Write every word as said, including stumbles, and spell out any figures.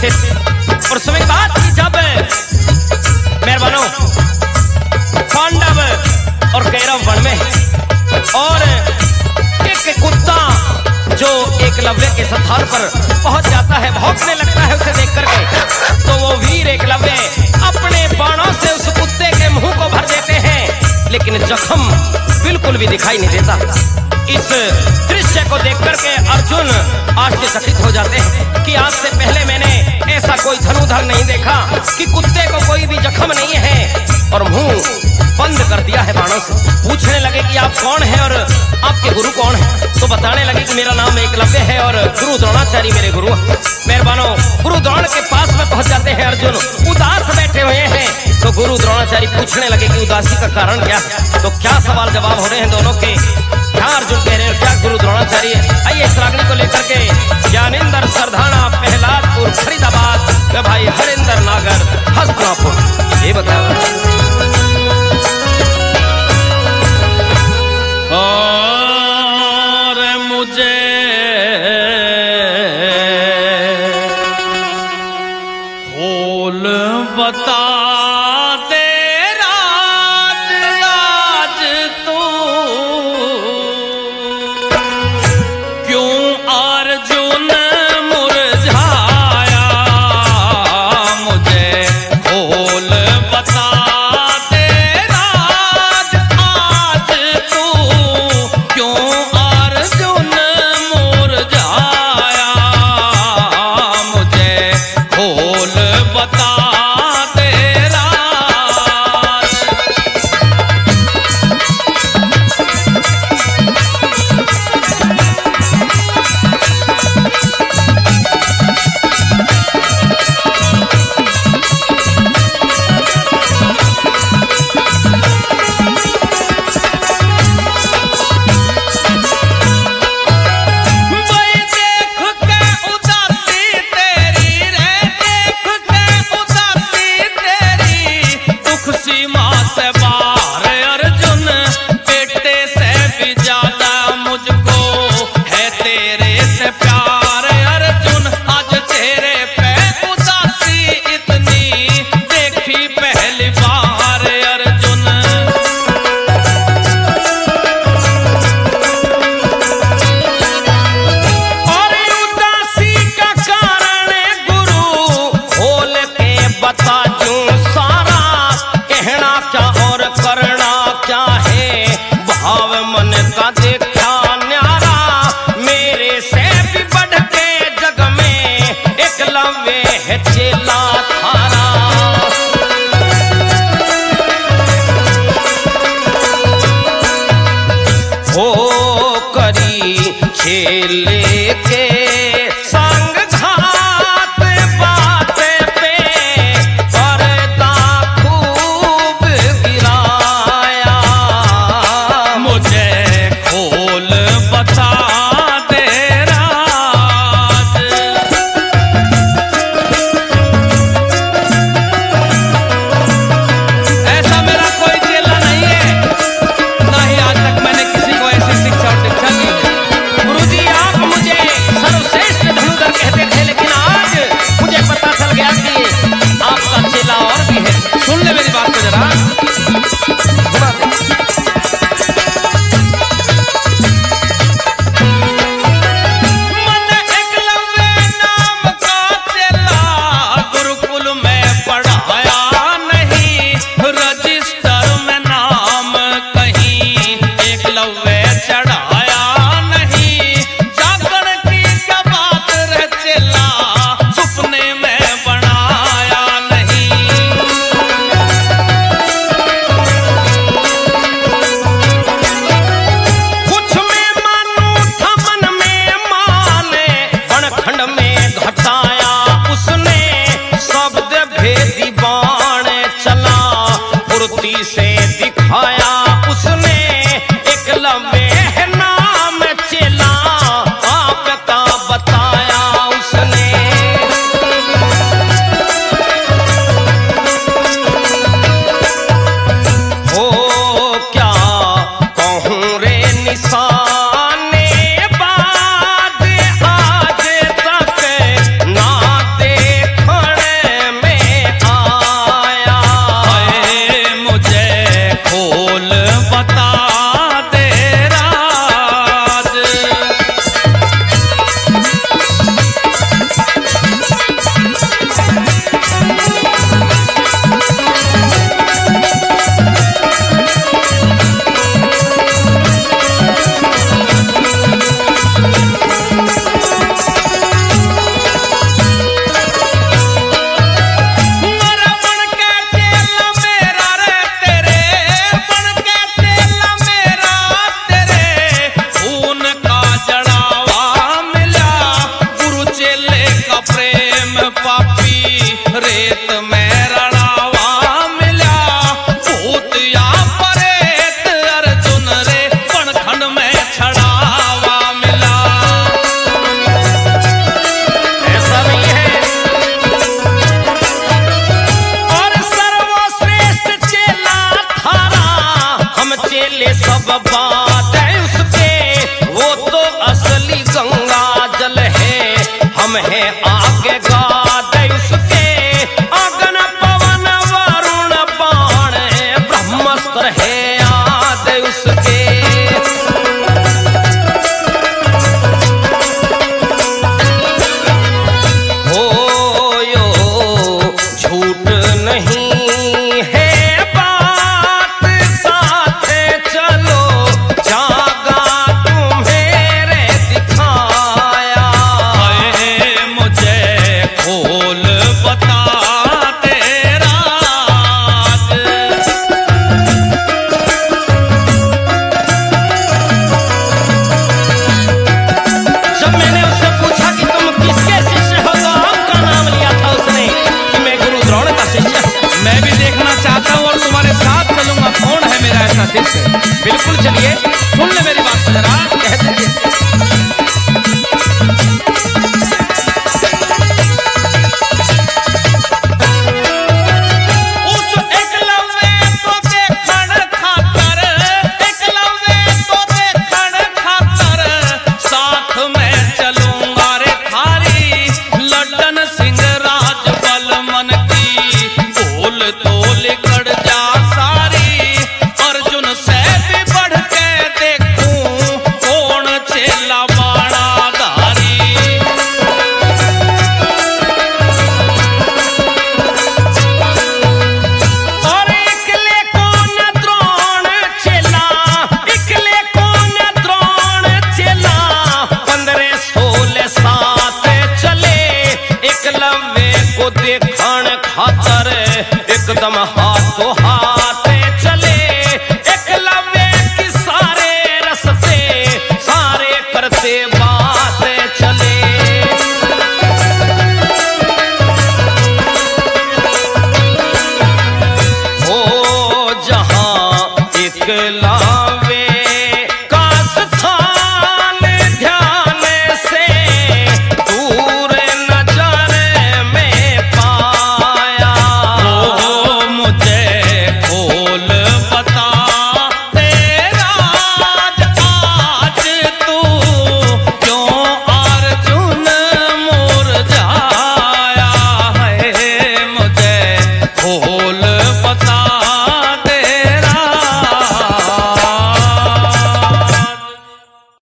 उपस्थित। और समय बात की जब मेहरबानों पांडव और कैरव वन में और एक कुत्ता जो एकलव्य के स्थान पर पहुंच जाता है, भौंकने लगता है उसे देख करके, तो वो वीर एकलव्य अपने बाणों से उस कुत्ते के मुंह को भर देते हैं, लेकिन जख्म बिल्कुल भी दिखाई नहीं देता। इस दृश्य को देख करके अर्जुन आश्चर्यचकित हो जाते हैं कि आज से पहले मैंने ऐसा कोई धनुधर नहीं देखा कि कुत्ते को कोई भी जख्म नहीं है और मुंह बंद कर दिया है बाणों से। पूछने लगे कि आप कौन हैं और आपके गुरु कौन है, तो बताने लगे कि मेरा नाम एकलव्य है और गुरु द्रोणाचार्य मेरे गुरु हैं। मेहरबानों गुरु द्रोण के पास में पहुंच जाते हैं अर्जुन, उदास बैठे हुए हैं। तो गुरु द्रोणाचार्य पूछने लगे कि उदासी का कारण क्या है। तो क्या सवाल जवाब हो रहे हैं दोनों के, क्या अर्जुन कह रहे हैं, क्या गुरु द्रोणाचार्य। आइए इस रागनी को लेकर के ज्ञानेंद्र सरधाना प्रहलादपुर फरीदाबाद में भाई हरिंदर नागर हस्तिनापुर, ये बताओ। और मुझे खोल बता दे राज आज तू, क्यों अर्जुन मुरझाया, मुझे खोल बता दे राज आज तू, क्यों अर्जुन मुरझाया, मुझे खोल बता दे राज। भाई देख के उदासी तेरी रे, देख के उदासी तेरी, दुख सीमा से बाहर अर्जुन, बेटे से भी ज्यादा मुझको है तेरे से प्यार अर्जुन, आज तेरे पे उदासी इतनी देखी पहली बार अर्जुन। और उदासी का कारण गुरु खोल के बता दूं सारा, कहना क्या और करना क्या है, भाव मन का देखा न्यारा, मेरे से भी बढ़ के जग में एकलव्य है चेला थारा। हो करी खेले के संग घात बात पे, पर्दा खूब गिराया, मुझे खोल बता दे राज। ऐसा मेरा कोई चेला नहीं है, ना ही आज तक मैंने किसी को ऐसी शिक्षा और दीक्षा दी है। गुरुजी आप मुझे सर्वश्रेष्ठ धनुधर कहते थे, लेकिन आज मुझे पता चल गया कि आपका चेला और भी है। सुन ले मेरी बात को जरा, सुना दे। मन एकलव्य नाम का चेला, गुरुकुल में पढ़ाया नहीं, रजिस्टर में नाम कहीं एकलव्य चढ़ाया नहीं, जागरण की क्या बात रे चेला, सपने में बनाया नहीं। कुछ में मानू था मन में माने, बनखंड में घटाया उसने, शब्द भेदी बाण चला, फुर्ती से दिखाया उसने, एकलव्य है नाम चेला, आपका बताया उसने। हो क्या कहूँ रे निशाने बाद आज तक ना देख और है याद उसके। हो यो झूठ नहीं है बात, साथ चलो जागा तुम्हें रे दिखाया। हाय मुझे खोल बता तेरा राज। जब मैंने उससे पूछा कि तुम किसके शिष्य हो, तो आपका नाम लिया था उसने कि मैं गुरु द्रोण का शिष्य हूं। मैं भी देखना चाहता हूँ और तुम्हारे साथ चलूंगा, कौन है मेरा ऐसा शिष्य। बिल्कुल चलिए, सुन ले मेरी बात को जरा। कह दीजिए। उस एकलव्य को देखण खातर, एकलव्य को देखण खातर साथ में चलूंगा रे थारी। लड्डन सिंह राज बल मन की बोल तोल कड़ जा सारी। अर्जुन से भी बढ़ के देखूं कौन चेला बाणाधारी। और इकले कौन द्रोण चेला, इकले कौन द्रोण चेला। पंद्रह सोलह साथ चले एकलव्य को देखण खातर, एकदम हाथों हाथ चले एकलव्य की सारे रस्ते, सारे करते बात चले। हो जहां एकलव्य का स्थान ध्यान से दूर नजर में पाया। ओ मुझे खोल बता तेरा राज। आज तू क्यों अर्जुन मुरझाया है। मुझे खोल बता